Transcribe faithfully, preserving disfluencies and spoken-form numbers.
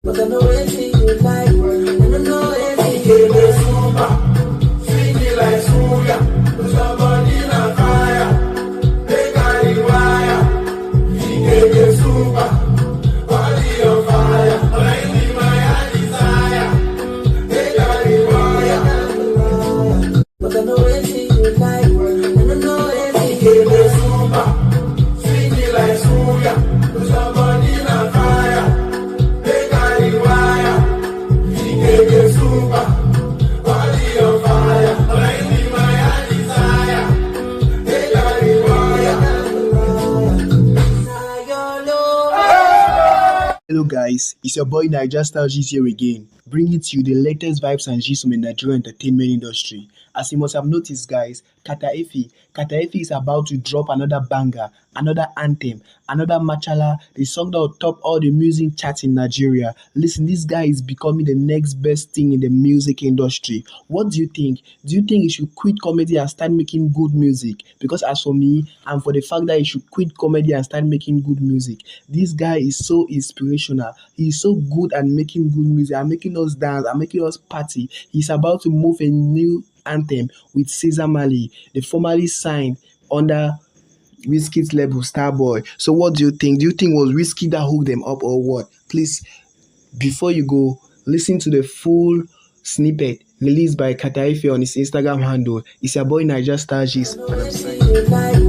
But I know anything you like, and I know anything you like. Super, sweet me like sugar, put your body on fire, make I rewire. He gave me super, body on fire, bring me my heart desire, make I rewire. But I know anything you like, and I know anything you like. He gave me super, sweet me like sugar, put your body on fire. Hello guys, it's your boy Naija Style G's here again, bringing to you the latest vibes and gist from the Nigerian entertainment industry. As you must have noticed guys, Kata Efe, Kata Efe is about to drop another banger, another anthem, another machala, the song that will top all the music charts in Nigeria. Listen, this guy is becoming the next best thing in the music industry. What do you think? Do you think he should quit comedy and start making good music? Because as for me, and for the fact that he should quit comedy and start making good music, this guy is so inspirational. He is so good at making good music and making us dance and making us party. He's about to move a new anthem with Caesar Mali, the formerly signed under Wizkid's label Starboy. So what do you think? Do you think it was Wizkid that hooked them up or what? Please, before you go, listen to the full snippet released by Kata Efe on his Instagram handle. It's your boy Naija Style Gist.